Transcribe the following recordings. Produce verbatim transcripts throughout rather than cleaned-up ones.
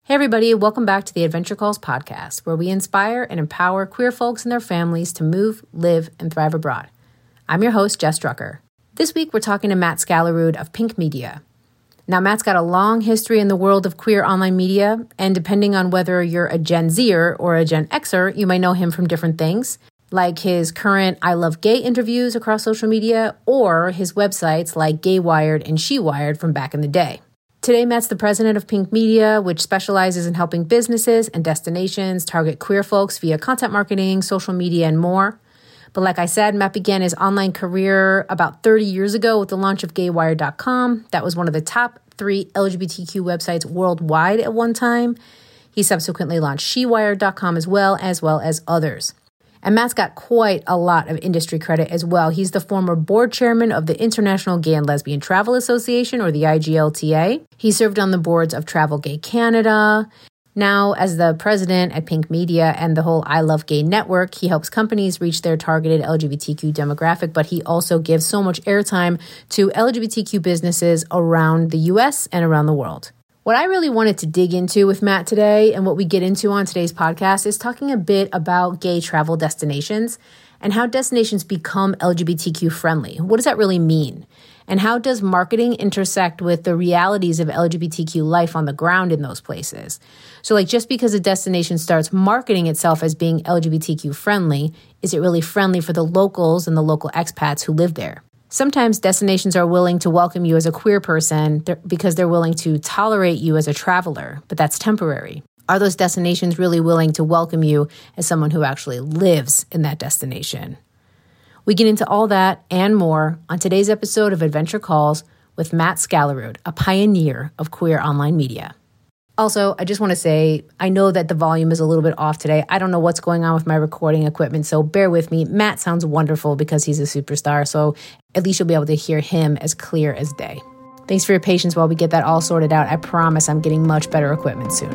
Hey everybody, welcome back to the Adventure Calls podcast, where we inspire and empower queer folks and their families to move, live, and thrive abroad. I'm your host, Jess Drucker. This week, we're talking to Matt Scalarud of Pink Media. Now, Matt's got a long history in the world of queer online media, and depending on whether you're a Gen Zer or a Gen Xer, you might know him from different things, like his current I Love Gay interviews across social media, or his websites like Gay Wired and She Wired from back in the day. Today, Matt's the president of Pink Media, which specializes in helping businesses and destinations target queer folks via content marketing, social media, and more. But like I said, Matt began his online career about thirty years ago with the launch of gay wired dot com. That was one of the top three L G B T Q websites worldwide at one time. He subsequently launched she wired dot com as well, as well as others. And Matt's got quite a lot of industry credit as well. He's the former board chairman of the International Gay and Lesbian Travel Association, or the I G L T A. He served on the boards of Travel Gay Canada. Now, as the president at Pink Media and the whole I Love Gay network, he helps companies reach their targeted L G B T Q demographic, but he also gives so much airtime to L G B T Q businesses around the U S and around the world. What I really wanted to dig into with Matt today, and what we get into on today's podcast, is talking a bit about gay travel destinations and how destinations become L G B T Q friendly. What does that really mean? And how does marketing intersect with the realities of L G B T Q life on the ground in those places? So like, just because a destination starts marketing itself as being L G B T Q friendly, is it really friendly for the locals and the local expats who live there? Sometimes destinations are willing to welcome you as a queer person because they're willing to tolerate you as a traveler, but that's temporary. Are those destinations really willing to welcome you as someone who actually lives in that destination? We get into all that and more on today's episode of Adventure Calls with Matt Scalarud, a pioneer of queer online media. Also, I just want to say, I know that the volume is a little bit off today. I don't know what's going on with my recording equipment, so bear with me. Matt sounds wonderful because he's a superstar, so at least you'll be able to hear him as clear as day. Thanks for your patience while we get that all sorted out. I promise I'm getting much better equipment soon.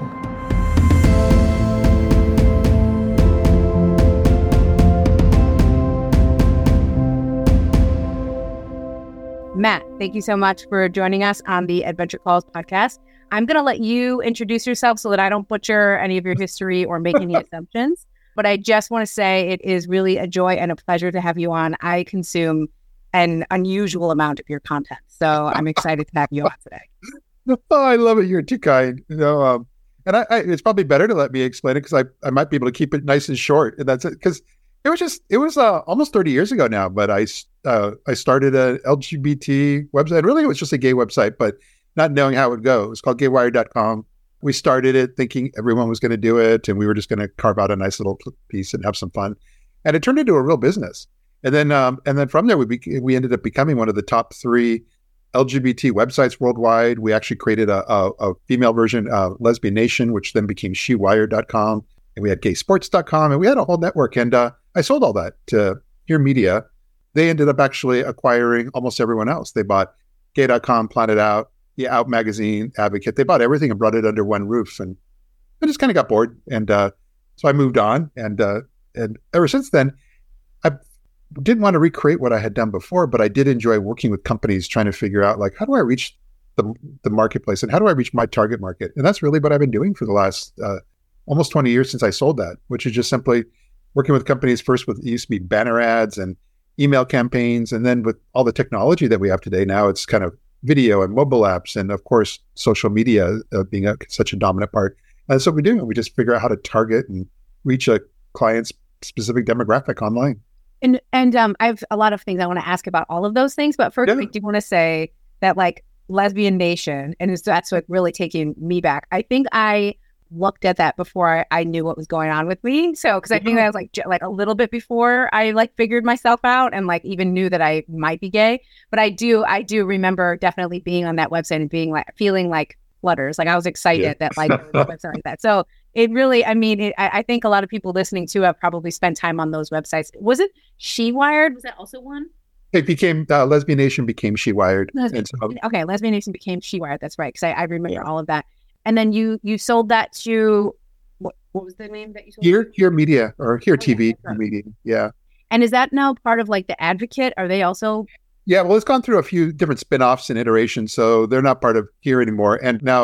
Matt, thank you so much for joining us on the Adventure Calls podcast. I'm going to let you introduce yourself so that I don't butcher any of your history or make any assumptions. But I just want to say it is really a joy and a pleasure to have you on. I consume an unusual amount of your content, so I'm excited to have you on today. Oh, I love it. You're too kind. You know, um, and I, I, it's probably better to let me explain it because I, I might be able to keep it nice and short. And that's it. Because it was just, it was uh, almost thirty years ago now, but I, uh, I started an L G B T website. Really, it was just a gay website, but not knowing how it would go. It was called gay wired dot com. We started it thinking everyone was going to do it, and we were just going to carve out a nice little piece and have some fun. And it turned into a real business. And then, um, and then from there, we be- we ended up becoming one of the top three L G B T websites worldwide. We actually created a, a, a female version, uh, Lesbian Nation, which then became she wired dot com. And we had gay sports dot com, and we had a whole network. And uh, I sold all that to Here Media. They ended up actually acquiring almost everyone else. They bought gay dot com, Planet Out, the Out Magazine, Advocate. They bought everything and brought it under one roof. And I just kind of got bored. And uh, so I moved on. And uh, and ever since then, I didn't want to recreate what I had done before, but I did enjoy working with companies trying to figure out, like, how do I reach the the marketplace and how do I reach my target market? And that's really what I've been doing for the last uh, almost twenty years since I sold that, which is just simply working with companies first with, it used to be banner ads and email campaigns. And then with all the technology that we have today, now it's kind of video and mobile apps. And of course, social media uh, being a, such a dominant part. And that's what we do. We just figure out how to target and reach a client's specific demographic online. And and um, I have a lot of things I want to ask about all of those things. But first, yeah. I do want to say that, like, Lesbian Nation, and it's, that's what really taking me back. I think I looked at that before I, I knew what was going on with me. So, because I think that was like j- like a little bit before I like figured myself out and like even knew that I might be gay. But I do I do remember definitely being on that website and being like feeling like flutters. Like I was excited yeah. that like there was a website like that. So it really, I mean, it, I, I think a lot of people listening to have probably spent time on those websites. Was it She Wired? Was that also one? It became uh, Lesbian Nation became She Wired. Lesbian, so, okay, Lesbian Nation became She Wired. That's right, because I, I remember yeah. all of that. And then you you sold that to what? What was the name that you sold? Here, Here Media or Here oh, T V yeah, right. Media. Yeah. And is that now part of like the Advocate? Are they also? Yeah, well, it's gone through a few different spinoffs and iterations, so they're not part of Here anymore. And now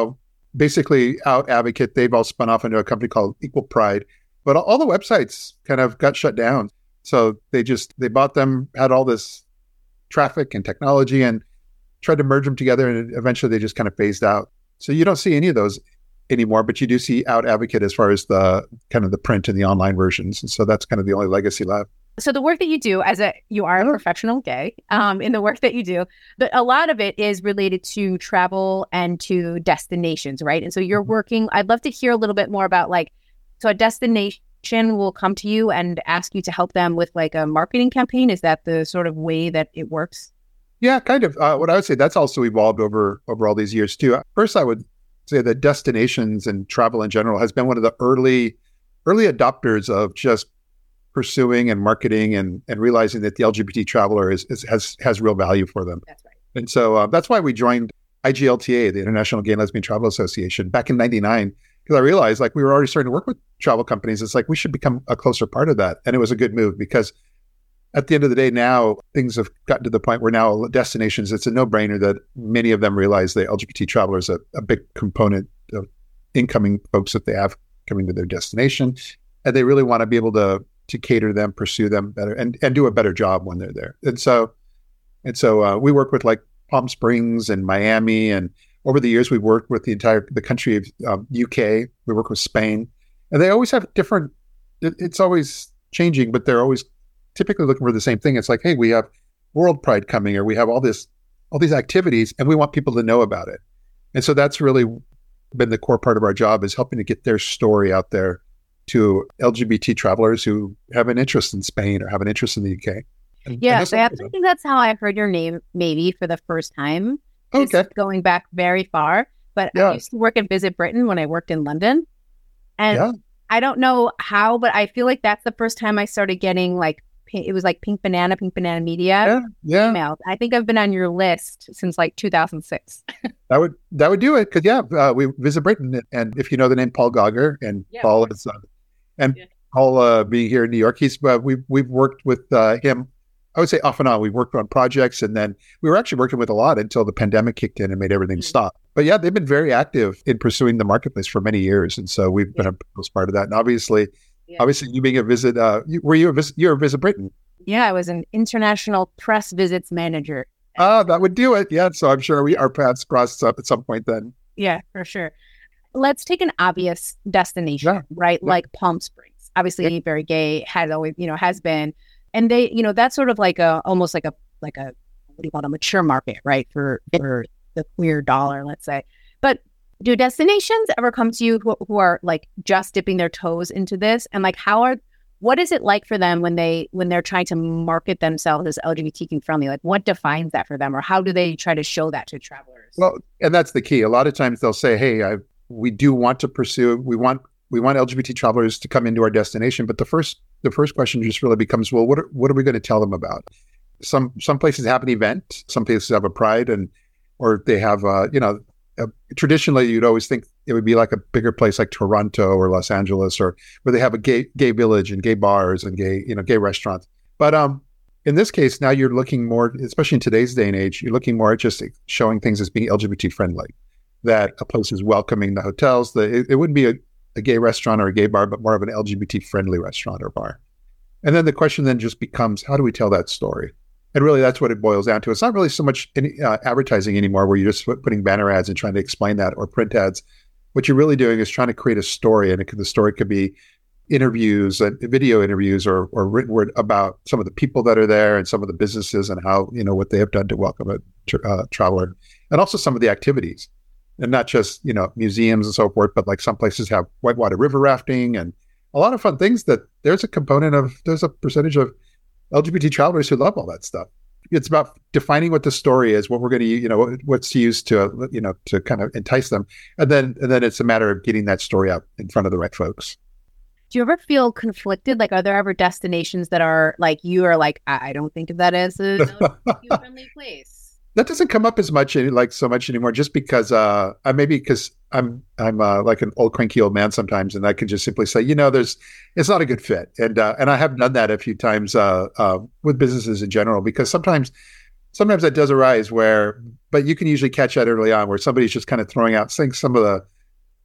basically Out Advocate, they've all spun off into a company called Equal Pride, but all the websites kind of got shut down. So they just, they bought them, had all this traffic and technology and tried to merge them together. And eventually they just kind of phased out. So you don't see any of those anymore, but you do see Out Advocate as far as the kind of the print and the online versions. And so that's kind of the only legacy left. So the work that you do as a, you are a professional gay um, in the work that you do, but a lot of it is related to travel and to destinations, right? And so you're working, I'd love to hear a little bit more about like, so a destination will come to you and ask you to help them with like a marketing campaign. Is that the sort of way that it works? Yeah, kind of. Uh, what I would say, that's also evolved over, over all these years too. First, I would say that destinations and travel in general has been one of the early, early adopters of just pursuing and marketing and, and realizing that the L G B T traveler is, is has has real value for them. That's right. And so uh, that's why we joined I G L T A, the International Gay and Lesbian Travel Association, back in ninety-nine, because I realized like we were already starting to work with travel companies. It's like we should become a closer part of that. And it was a good move because at the end of the day, now things have gotten to the point where now destinations, it's a no-brainer that many of them realize the L G B T traveler is a, a big component of incoming folks that they have coming to their destination. And they really want to be able to to cater to them, pursue them better, and, and do a better job when they're there. And so, and so uh, we work with like Palm Springs and Miami, and over the years we've worked with the entire the country of um, U K. We work with Spain, and they always have different. It, it's always changing, but they're always typically looking for the same thing. It's like, hey, we have World Pride coming, or we have all this, all these activities, and we want people to know about it. And so that's really been the core part of our job, is helping to get their story out there to L G B T travelers who have an interest in Spain or have an interest in the U K. And, yeah, and so I think that's how I heard your name maybe for the first time. Okay. It's going back very far. But Yeah. I used to work at Visit Britain when I worked in London. And Yeah. I don't know how, but I feel like that's the first time I started getting like, pi- it was like Pink Banana, Pink Banana Media Yeah, yeah, emails. I think I've been on your list since like two thousand six. that would that would do it. Because yeah, uh, we visit Britain, and if you know the name Paul Gauger, and Yeah, Paul of is, uh, and Yeah. Paul uh, being here in New York, he's uh, we've we've worked with uh, him. I would say off and on. We've worked on projects, and then we were actually working with a lot until the pandemic kicked in and made everything Mhm. stop. But yeah, they've been very active in pursuing the marketplace for many years, and so we've been Yeah. a close part of that. And obviously, Yeah. obviously, you being a visit, uh, you, were you a visit? You're a Visit Britain. Yeah, I was an international press visits manager. Ah, that would do it. Yeah, so I'm sure we our paths crossed up at some point then. Yeah, for sure. Let's take an obvious destination, Yeah. right? Yeah. Like Palm Springs. Obviously, very gay, has always, you know, has been. And they, you know, that's sort of like a, almost like a, like a, what do you call it, a mature market, right? For, for the queer dollar, let's say. But do destinations ever come to you who, who are like just dipping their toes into this? And like, how are, what is it like for them when they, when they're trying to market themselves as L G B T Q friendly? Like, what defines that for them? Or how do they try to show that to travelers? Well, and that's the key. A lot of times they'll say, "Hey, I, we do want to pursue. We want we want L G B T travelers to come into our destination." But the first the first question just really becomes, well, what are, what are we going to tell them about? Some some places have an event. Some places have a pride, and or they have uh, you know. Uh, traditionally, you'd always think it would be like a bigger place like Toronto or Los Angeles, or where they have a gay gay village and gay bars and gay you know gay restaurants. But um, in this case, now you're looking more, especially in today's day and age, you're looking more at just showing things as being L G B T friendly. That a place is welcoming the hotels. The, it, it wouldn't be a, a gay restaurant or a gay bar, but more of an L G B T friendly restaurant or bar. And then the question then just becomes, how do we tell that story? And really, that's what it boils down to. It's not really so much any, uh, advertising anymore, where you're just putting banner ads and trying to explain that, or print ads. What you're really doing is trying to create a story, and it could, the story could be interviews, and video interviews, or or written word about some of the people that are there and some of the businesses and how you know what they have done to welcome a tra- uh, traveler, and also some of the activities, and not just you know museums and so forth, but like some places have whitewater river rafting and a lot of fun things. That there's a component of there's a percentage of L G B T travelers who love all that stuff. It's about defining what the story is, what we're going to, you know, what's to use to, you know, to kind of entice them, and then and then it's a matter of getting that story out in front of the right folks. Do you ever feel conflicted? Like, are there ever destinations that are like, you are like, I, I don't think of that as a L G B T Q friendly place? That doesn't come up as much, like so much anymore, just because uh, I maybe because I'm I'm uh, like an old cranky old man sometimes, and I can just simply say, you know, there's it's not a good fit, and uh, and I have done that a few times uh, uh, with businesses in general, because sometimes sometimes that does arise where, but you can usually catch that early on, where somebody's just kind of throwing out saying some of the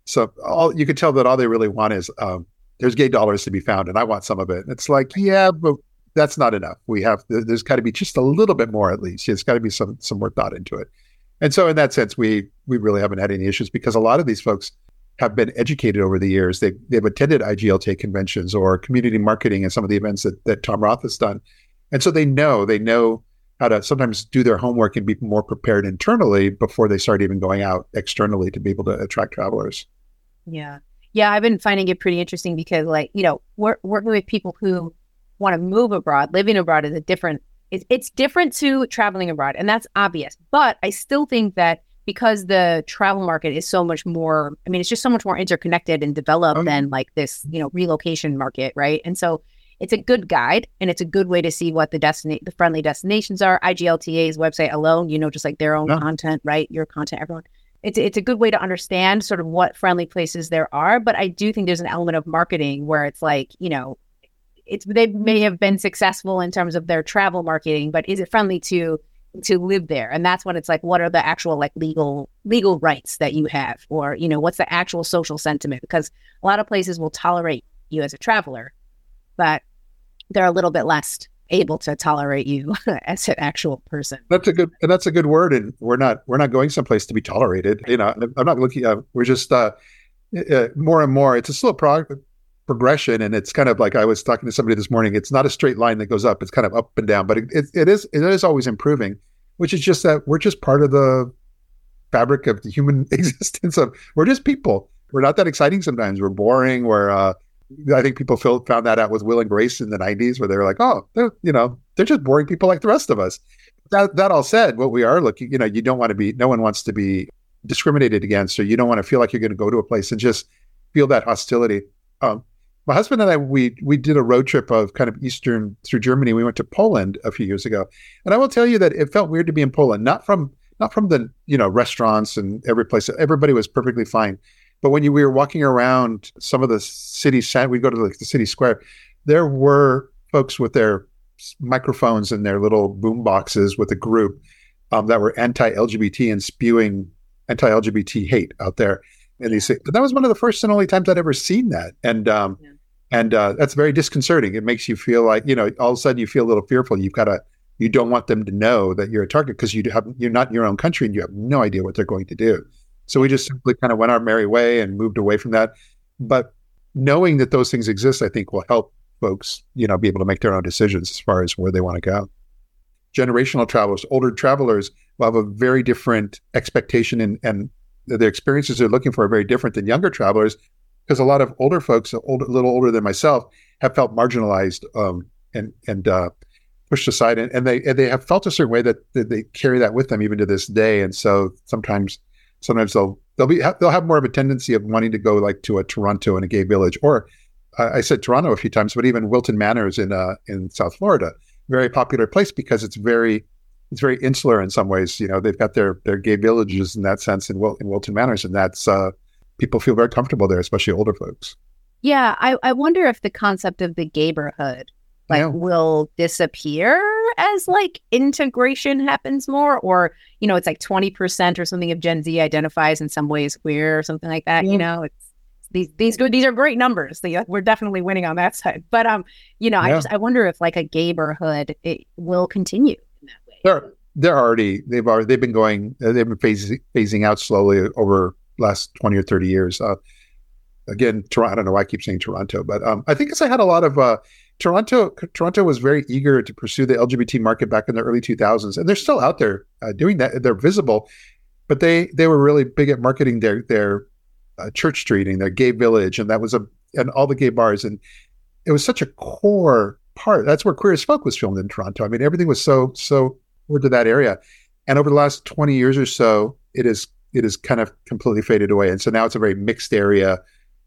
So all you could tell that all they really want is um, there's gay dollars to be found, and I want some of it. It's like, yeah, but that's not enough. We have there's got to be just a little bit more at least. There's got to be some some more thought into it. And so in that sense, we we really haven't had any issues because a lot of these folks have been educated over the years. They they've attended I G L T conventions or community marketing and some of the events that that Tom Roth has done, and so they know they know how to sometimes do their homework and be more prepared internally before they start even going out externally to be able to attract travelers. Yeah. Yeah. I've been finding it pretty interesting because, like, you know, we're working with people who want to move abroad. Living abroad is a different, it's, it's different to traveling abroad. And that's obvious. But I still think that because the travel market is so much more, I mean, it's just so much more interconnected and developed okay. than like this, you know, relocation market. Right. And so it's a good guide and it's a good way to see what the destination, the friendly destinations are. I G L T A's website alone, you know, just like their own yeah. content, right? Your content, everyone. It's it's a good way to understand sort of what friendly places there are. But I do think there's an element of marketing where it's like, you know, it's they may have been successful in terms of their travel marketing, but is it friendly to to live there? And that's when it's like, what are the actual like legal legal rights that you have? Or, you know, what's the actual social sentiment? Because a lot of places will tolerate you as a traveler, but they're a little bit less able to tolerate you as an actual person. That's a good, and that's a good word. And we're not, we're not going someplace to be tolerated. You know, I'm not looking at, we're just uh, uh, more and more, it's a slow prog- progression. And it's kind of like, I was talking to somebody this morning, it's not a straight line that goes up. It's kind of up and down, but it, it, it is, it is always improving, which is just that we're just part of the fabric of the human existence of, we're just people. We're not that exciting sometimes. We're boring. We're, uh, I think people feel, found that out with Will and Grace in the nineties, where they were like, "Oh, they're you know they're just boring people like the rest of us." That that all said, what we are looking, you know, you don't want to be. No one wants to be discriminated against, or you don't want to feel like you're going to go to a place and just feel that hostility. Um, my husband and I, we we did a road trip of kind of eastern through Germany. We went to Poland a few years ago, and I will tell you that it felt weird to be in Poland. Not from not from the you know restaurants and every place. Everybody was perfectly fine. But when you, we were walking around some of the city, we go to like the city square, there were folks with their microphones and their little boom boxes with a group um, that were anti-L G B T and spewing anti-L G B T hate out there. And they say, but that was one of the first and only times I'd ever seen that. And um, yeah. and uh, that's very disconcerting. It makes you feel like, you know, all of a sudden you feel a little fearful. You've got to, you don't want them to know that you're a target because you have, you're not in your own country and you have no idea what they're going to do. So we just simply kind of went our merry way and moved away from that. But knowing that those things exist, I think will help folks, you know, be able to make their own decisions as far as where they want to go. Generational travelers, older travelers will have a very different expectation and, and the experiences they're looking for are very different than younger travelers because a lot of older folks, a older, little older than myself, have felt marginalized um, and, and uh, pushed aside. And, and, they, and they have felt a certain way that, that they carry that with them even to this day. And so sometimes Sometimes they'll they'll be they'll have more of a tendency of wanting to go like to a Toronto and a gay village, or uh, I said Toronto a few times, but even Wilton Manors in uh, in South Florida, very popular place because it's very it's very insular in some ways. You know, they've got their their gay villages in that sense in, Wil- in Wilton Manors, and that's uh, people feel very comfortable there, especially older folks. Yeah, I, I wonder if the concept of the gayborhood like yeah. will disappear as like integration happens more, or you know it's like twenty percent or something of Gen Z identifies in some ways queer or something like that. Yeah. You know, it's these these these are great numbers. They, we're definitely winning on that side. But um, you know, yeah. I just I wonder if like a gayborhood it will continue in that way. They're they're already they've already they've been going uh, they've been phasing phasing out slowly over last twenty or thirty years. Uh, again, Toronto. I don't know why I keep saying Toronto, but um, I think it's I had a lot of. Uh, Toronto Toronto was very eager to pursue the L G B T market back in the early two thousands, and they're still out there uh, doing that. They're visible, but they they were really big at marketing their their uh, church street and their gay village, and that was a and all the gay bars, and it was such a core part. That's where Queer as Folk was filmed in Toronto. I mean, everything was so so core to that area, and over the last twenty years or so, it is it is kind of completely faded away, and so now it's a very mixed area,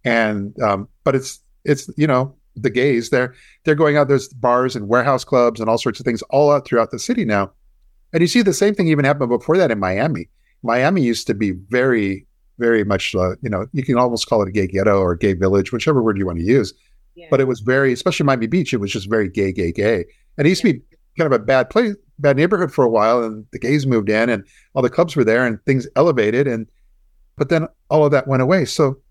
and um, but it's it's you know. The gays, they're they're going out. There's bars and warehouse clubs and all sorts of things all out throughout the city now. And you see the same thing even happen before that in Miami. Miami used to be very, very much, uh, you know, you can almost call it a gay ghetto or a gay village, whichever word you want to use. Yeah. But it was very, especially Miami Beach, it was just very gay, gay, gay. And it used yeah. to be kind of a bad place, bad neighborhood for a while. And the gays moved in and all the clubs were there and things elevated. And but then all of that went away. So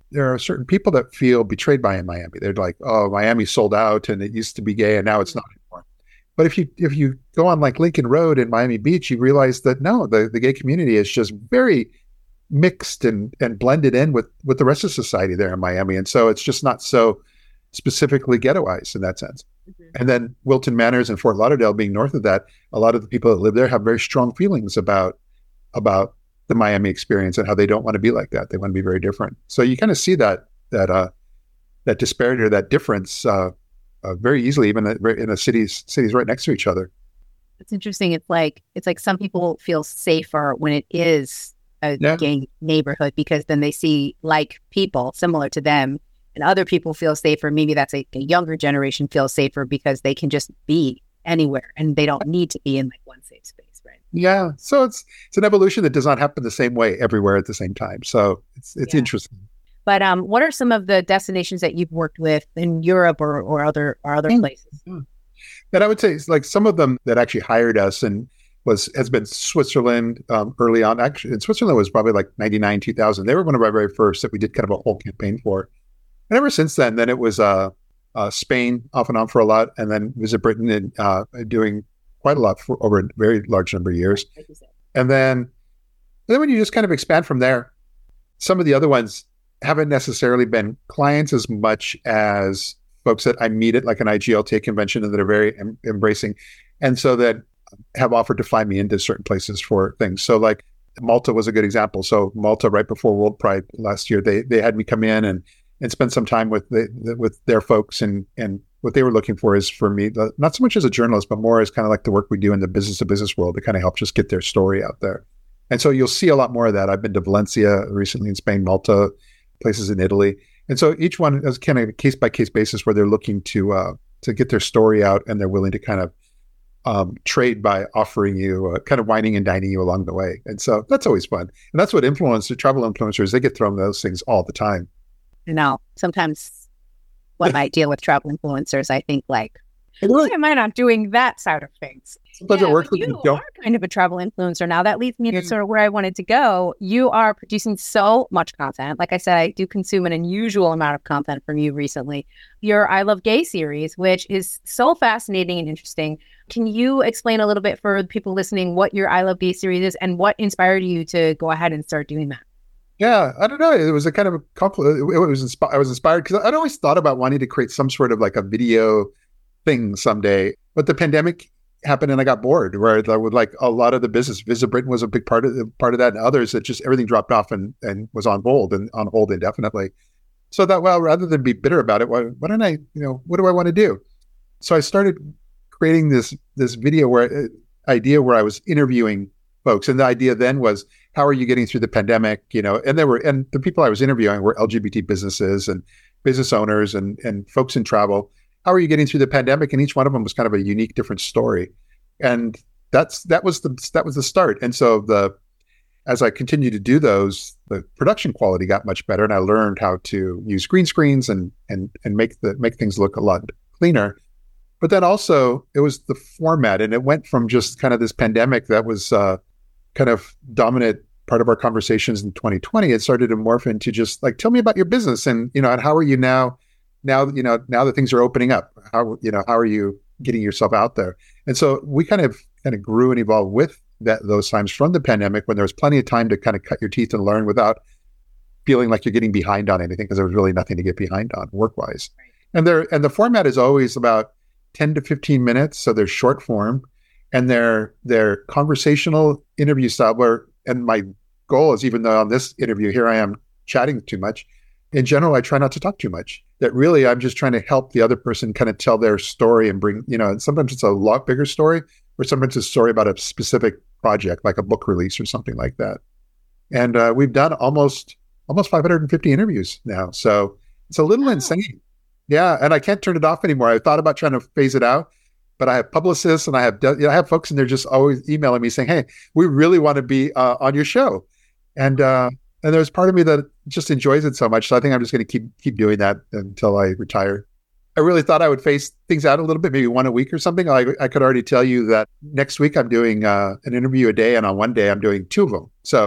there are certain people that feel betrayed by in Miami. They're like, oh, Miami sold out and it used to be gay and now it's not anymore. But if you if you go on like Lincoln Road in Miami Beach, you realize that no, the, the gay community is just very mixed and and blended in with with the rest of society there in Miami. And so it's just not so specifically ghettoized in that sense. Mm-hmm. And then Wilton Manors and Fort Lauderdale being north of that, a lot of the people that live there have very strong feelings about about the Miami experience and how they don't want to be like that. They want to be very different. So you kind of see that that uh, that disparity or that difference uh, uh, very easily, even in the cities cities right next to each other. It's interesting. It's like it's like some people feel safer when it is a yeah. gay neighborhood because then they see like people similar to them, and other people feel safer. Maybe that's a, a younger generation feels safer because they can just be anywhere and they don't need to be in like one safe space. Yeah, so it's it's an evolution that does not happen the same way everywhere at the same time. So it's it's yeah. interesting. But um, what are some of the destinations that you've worked with in Europe or, or other or other mm-hmm. places? And I would say like some of them that actually hired us and was has been Switzerland um, early on. Actually, in Switzerland was probably like ninety-nine, two thousand. They were one of our very first that we did kind of a whole campaign for. And ever since then, then it was uh, uh, Spain off and on for a lot, and then Visit Britain and uh, doing quite a lot for over a very large number of years. And then, and then when you just kind of expand from there, some of the other ones haven't necessarily been clients as much as folks that I meet at like an I G L T A convention and that are very em- embracing. And so that have offered to fly me into certain places for things. So like Malta was a good example. So Malta, right before World Pride last year, they they had me come in and and spend some time with the, the with their folks and and what they were looking for is for me, not so much as a journalist, but more as kind of like the work we do in the business to business world to kind of help just get their story out there. And so you'll see a lot more of that. I've been to Valencia recently in Spain, Malta, places in Italy. And so each one is kind of a case by case basis where they're looking to uh, to get their story out and they're willing to kind of um, trade by offering you, uh, kind of whining and dining you along the way. And so that's always fun. And that's what influencers, travel influencers, they get thrown those things all the time. You know, sometimes when I deal with travel influencers, I think like, why am I not doing that side of things? Sometimes yeah, it works with you. You are kind of a travel influencer now. That leads me to sort of where I wanted to go. You are producing so much content. Like I said, I do consume an unusual amount of content from you recently. Your I Love Gay series, which is so fascinating and interesting. Can you explain a little bit for the people listening what your I Love Gay series is and what inspired you to go ahead and start doing that? Yeah, I don't know. It was a kind of a compl- it was inspi- I was inspired because I'd always thought about wanting to create some sort of like a video thing someday, but the pandemic happened and I got bored. Where I would like a lot of the business, Visit Britain was a big part of the, part of that, and others that just everything dropped off and, and was on hold and on hold indefinitely. So that well, rather than be bitter about it, why, why don't I, you know, what do I want to do? So I started creating this this video where uh, idea where I was interviewing folks, and the idea then was, how are you getting through the pandemic? You know, and there were, and the people I was interviewing were L G B T businesses and business owners and and folks in travel. How are you getting through the pandemic? And each one of them was kind of a unique, different story. And that's that was the that was the start. And so the as I continued to do those, the production quality got much better, and I learned how to use green screens and and and make the make things look a lot cleaner. But then also it was the format, and it went from just kind of this pandemic that was uh, kind of dominant part of our conversations in twenty twenty. It started to morph into just like, tell me about your business, and you know, and how are you now? Now you know now that things are opening up. How you know how are you getting yourself out there? And so we kind of kind of grew and evolved with that those times from the pandemic when there was plenty of time to kind of cut your teeth and learn without feeling like you're getting behind on anything, because there was really nothing to get behind on work-wise. Right. And there and the format is always about ten to fifteen minutes, so they're short form, and they're they're conversational interview style. Where and my goal is, even though on this interview here I am chatting too much, in general I try not to talk too much. That really I'm just trying to help the other person kind of tell their story and bring, you know, and sometimes it's a lot bigger story, or sometimes it's a story about a specific project, like a book release or something like that. And uh, we've done almost almost five hundred fifty interviews now, so it's a little wow. insane. Yeah, and I can't turn it off anymore. I thought about trying to phase it out, but I have publicists and I have you know, I have folks, and they're just always emailing me saying, "Hey, we really want to be uh, on your show," and uh, and there's part of me that just enjoys it so much. So I think I'm just going to keep keep doing that until I retire. I really thought I would phase things out a little bit, maybe one a week or something. I, I could already tell you that next week I'm doing uh, an interview a day, and on one day I'm doing two of them. So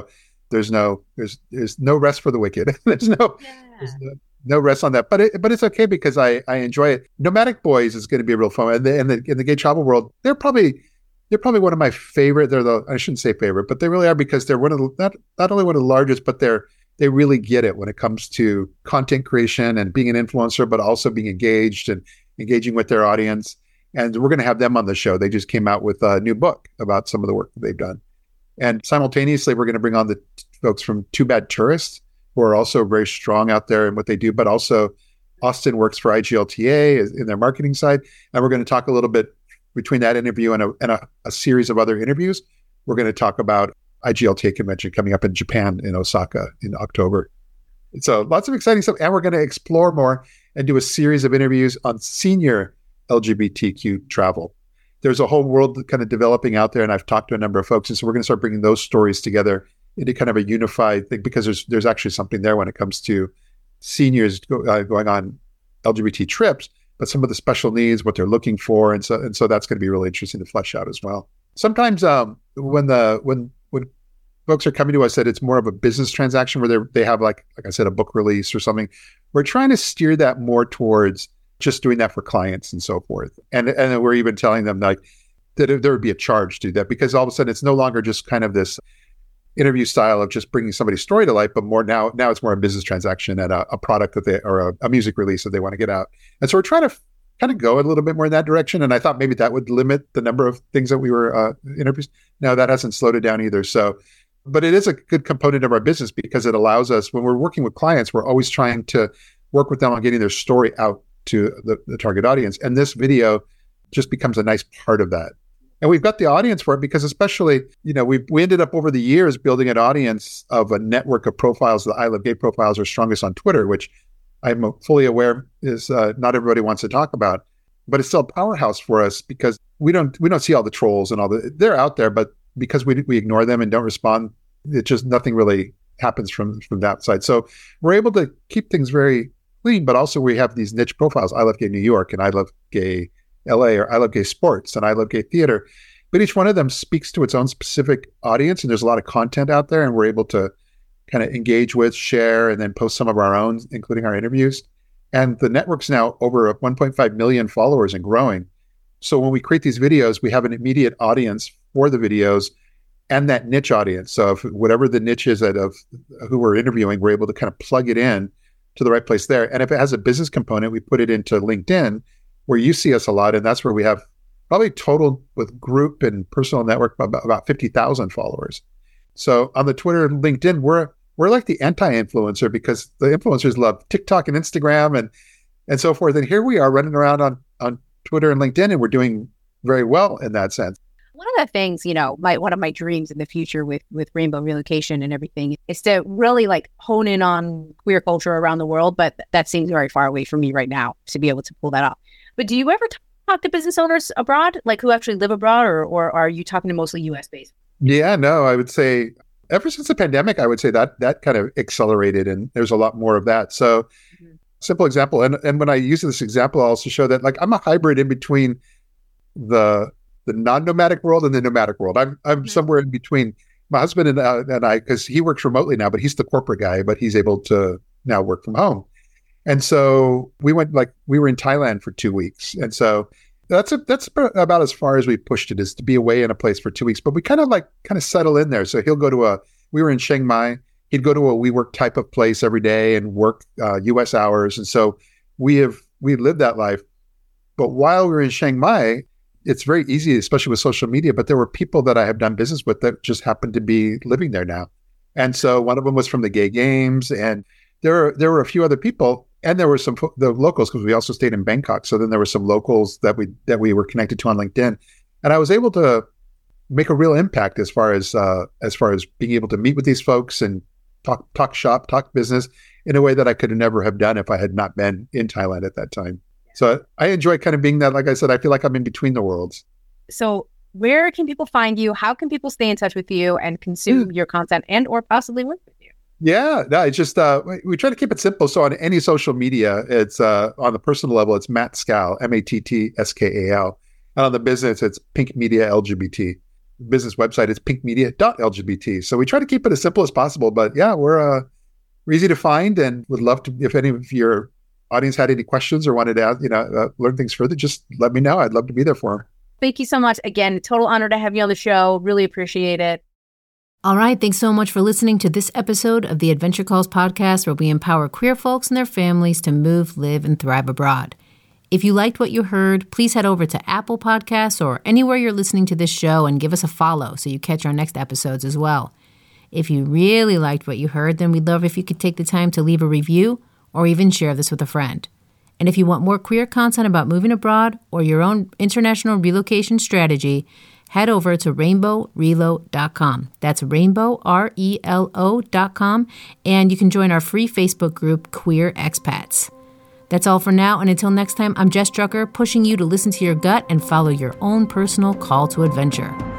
There's no there's there's no rest for the wicked. there's no Yeah. there's no, no rest on that. But it, but it's okay because I I enjoy it. Nomadic Boys is going to be a real fun. And the, in the in the gay travel world, they're probably they're probably one of my favorite. They're the I shouldn't say favorite, but they really are because they're one of the not not only one of the largest, but they're they really get it when it comes to content creation and being an influencer, but also being engaged and engaging with their audience. And we're going to have them on the show. They just came out with a new book about some of the work that they've done. And simultaneously, we're going to bring on the t- folks from Too Bad Tourists, who are also very strong out there in what they do, but also Austin works for I G L T A in their marketing side. And we're going to talk a little bit between that interview and a, and a, a series of other interviews. We're going to talk about I G L T A convention coming up in Japan in Osaka in October. So lots of exciting stuff. And we're going to explore more and do a series of interviews on senior L G B T Q travel. There's a whole world kind of developing out there, and I've talked to a number of folks. And so we're going to start bringing those stories together into kind of a unified thing because there's there's actually something there when it comes to seniors go, uh, going on L G B T trips, but some of the special needs, what they're looking for. And so and so that's going to be really interesting to flesh out as well. Sometimes um, when the when when folks are coming to us that it's more of a business transaction where they they have like like I said a book release or something, we're trying to steer that more towards just doing that for clients and so forth. And and we're even telling them like that there would be a charge to that because all of a sudden it's no longer just kind of this interview style of just bringing somebody's story to life, but more now now it's more a business transaction and a, a product that they or a, a music release that they want to get out. And so we're trying to kind of go a little bit more in that direction. And I thought maybe that would limit the number of things that we were uh, interviews. Now that hasn't slowed it down either. So, but it is a good component of our business because it allows us, when we're working with clients, we're always trying to work with them on getting their story out to the, the target audience. And this video just becomes a nice part of that. And we've got the audience for it because especially, you know, we we ended up over the years building an audience of a network of profiles. The I Love Gay profiles are strongest on Twitter, which I'm fully aware is uh, not everybody wants to talk about, but it's still a powerhouse for us because we don't we don't see all the trolls and all the they're out there, but because we we ignore them and don't respond, it just nothing really happens from from that side. So we're able to keep things very clean, but also we have these niche profiles. I Love Gay New York and I Love Gay L A, or I Love Gay Sports and I Love Gay Theater. But each one of them speaks to its own specific audience, and there's a lot of content out there, and we're able to kind of engage with, share, and then post some of our own, including our interviews. And the network's now over one point five million followers and growing. So when we create these videos, we have an immediate audience for the videos and that niche audience. So if whatever the niche is that of who we're interviewing, we're able to kind of plug it in to the right place there. And if it has a business component, we put it into LinkedIn, where you see us a lot. And that's where we have probably total with group and personal network about, about fifty thousand followers. So on the Twitter and LinkedIn, we're we're like the anti-influencer because the influencers love TikTok and Instagram and and so forth. And here we are running around on, on Twitter and LinkedIn, and we're doing very well in that sense. One of the things, you know, my one of my dreams in the future with with Rainbow Relocation and everything is to really like hone in on queer culture around the world. But that seems very far away from me right now to be able to pull that off. But do you ever talk to business owners abroad, like who actually live abroad, or or are you talking to mostly U S based? Yeah, no, I would say ever since the pandemic, I would say that that kind of accelerated, and there's a lot more of that. So mm-hmm. Simple example. And, and when I use this example, I also show that like I'm a hybrid in between the the non-nomadic world and the nomadic world. I'm I'm mm-hmm. somewhere in between. My husband and, uh, and I, because he works remotely now, but he's the corporate guy, but he's able to now work from home. And so we went like we were in Thailand for two weeks. And so that's a, that's about as far as we pushed it, is to be away in a place for two weeks. But we kind of like kind of settle in there. So he'll go to a, we were in Chiang Mai. He'd go to a WeWork type of place every day and work uh, U S hours. And so we have, we lived that life. But while we were in Chiang Mai, it's very easy, especially with social media, but there were people that I have done business with that just happened to be living there now. And so one of them was from the Gay Games, and there were, there were a few other people, and there were some the locals, because we also stayed in Bangkok. So then there were some locals that we that we were connected to on LinkedIn, and I was able to make a real impact as far as uh, as far as being able to meet with these folks and talk talk shop, talk business in a way that I could never have done if I had not been in Thailand at that time. So I enjoy kind of being that. Like I said, I feel like I'm in between the worlds. So where can people find you? How can people stay in touch with you and consume mm. your content and or possibly work with you? Yeah, no, it's just, uh, we, we try to keep it simple. So on any social media, it's uh, on the personal level, it's Matt Skal, M A T T S K A L. And on the business, it's Pink Media L G B T. business website is pink media dot L G B T. So we try to keep it as simple as possible. But yeah, we're, uh, we're easy to find and would love to, if any of your audience had any questions or wanted to ask, you know, uh, learn things further, just let me know. I'd love to be there for them. Thank you so much. Again, total honor to have you on the show. Really appreciate it. All right. Thanks so much for listening to this episode of the Adventure Calls podcast, where we empower queer folks and their families to move, live, and thrive abroad. If you liked what you heard, please head over to Apple Podcasts or anywhere you're listening to this show and give us a follow so you catch our next episodes as well. If you really liked what you heard, then we'd love if you could take the time to leave a review or even share this with a friend. And if you want more queer content about moving abroad or your own international relocation strategy, head over to rainbow relo dot com. That's rainbow, R E L O dot com, and you can join our free Facebook group, Queer Expats. That's all for now, and until next time, I'm Jess Drucker, pushing you to listen to your gut and follow your own personal call to adventure.